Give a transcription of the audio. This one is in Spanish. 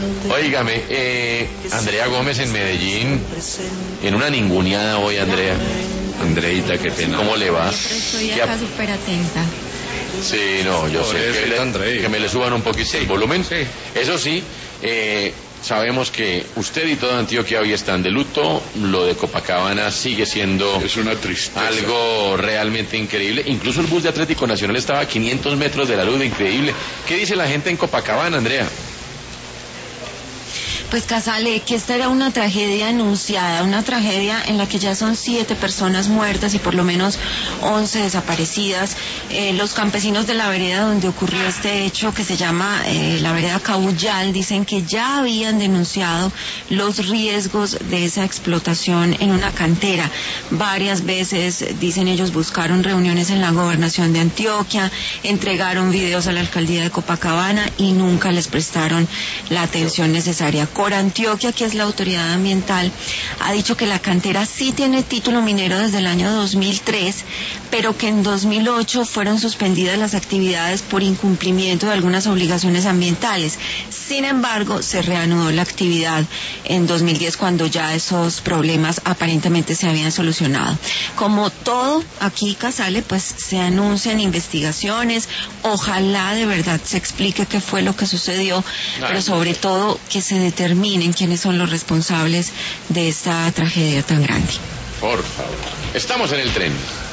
Óigame, Andrea Gómez en Medellín, en una ninguneada hoy, Andrea. Andreita, qué pena. ¿Cómo le va? Estoy acá súper atenta. Sí, no, yo sé que me le suban un poquito el volumen. Sí. Eso sí, sabemos que usted y toda Antioquia hoy están de luto. Lo de Copacabana sigue siendo Es una tristeza. algo realmente increíble. Incluso el bus de Atlético Nacional estaba a 500 metros de la luz, increíble. ¿Qué dice la gente en Copacabana, Andrea? Pues Casale, que esta era una tragedia anunciada, una tragedia en la que ya son 7 personas muertas y por lo menos 11 desaparecidas. Los campesinos de la vereda donde ocurrió este hecho, que se llama la vereda Cabullal, dicen que ya habían denunciado los riesgos de esa explotación en una cantera. Varias veces, dicen ellos, buscaron reuniones en la gobernación de Antioquia, entregaron videos a la alcaldía de Copacabana y nunca les prestaron la atención necesaria. Corantioquia, que es la autoridad ambiental, ha dicho que la cantera sí tiene título minero desde el año 2003, pero que en 2008 fueron suspendidas las actividades por incumplimiento de algunas obligaciones ambientales. Sin embargo, se reanudó la actividad en 2010 cuando ya esos problemas aparentemente se habían solucionado. Como todo aquí, Casale, pues se anuncian investigaciones, ojalá de verdad se explique qué fue lo que sucedió, pero sobre todo que se determinen quiénes son los responsables de esta tragedia tan grande. Por favor. Estamos en el tren.